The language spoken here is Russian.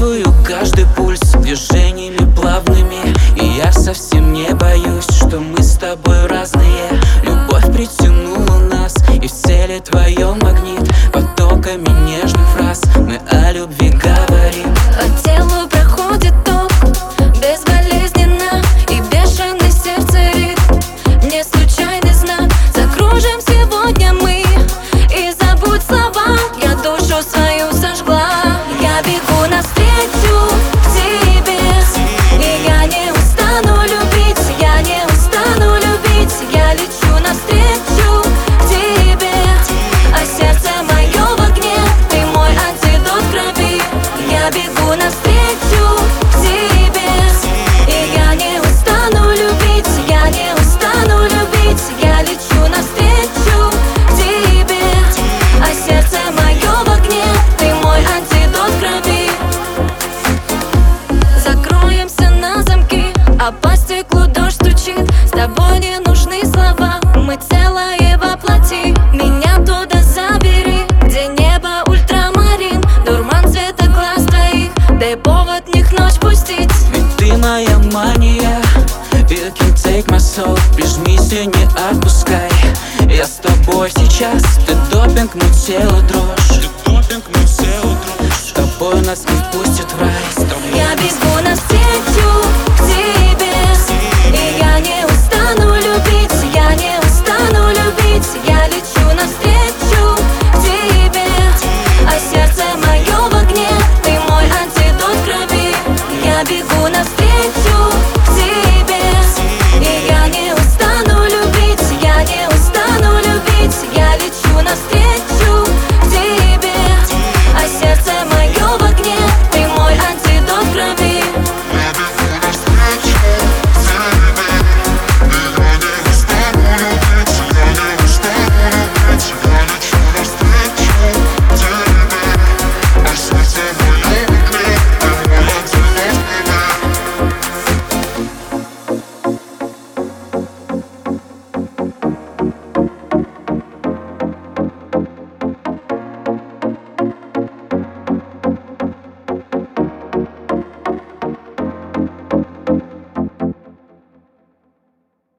чувствую каждый пульс движениями плавными, и я совсем не боюсь, что мы с тобой разные. Любовь притянула нас, и в теле твоем магнит. Потоками нежных фраз мы о любви говорим. По телу проходит ток безболезненно, и бешеный сердце ритм не случайный знак. Закружим сегодня мы, и забудь слова. Я душу свою сожгла. Я бегу навстречу тебе, и я не устану любить. Я не устану любить. Я лечу навстречу тебе, а сердце мое в огне. Ты мой антидот крови. Я бегу навстречу тебе, и я не устану любить. Я не устану любить. Я лечу навстречу тебе, а сердце мое в огне. Ты мой антидот крови. Закроемся на замки, а по стеклу дождь стучит. С тобой не нужны слова, мы целое воплоти. Меня туда забери, где небо ультрамарин. Дурман цвета глаз твоих, дай повод в них ночь пустить. Ведь ты моя мания, you can take my soul. Прижмись и не отпускай, я с тобой сейчас. Ты допинг, мой тело дрожь. С тобой нас не впустят в рай.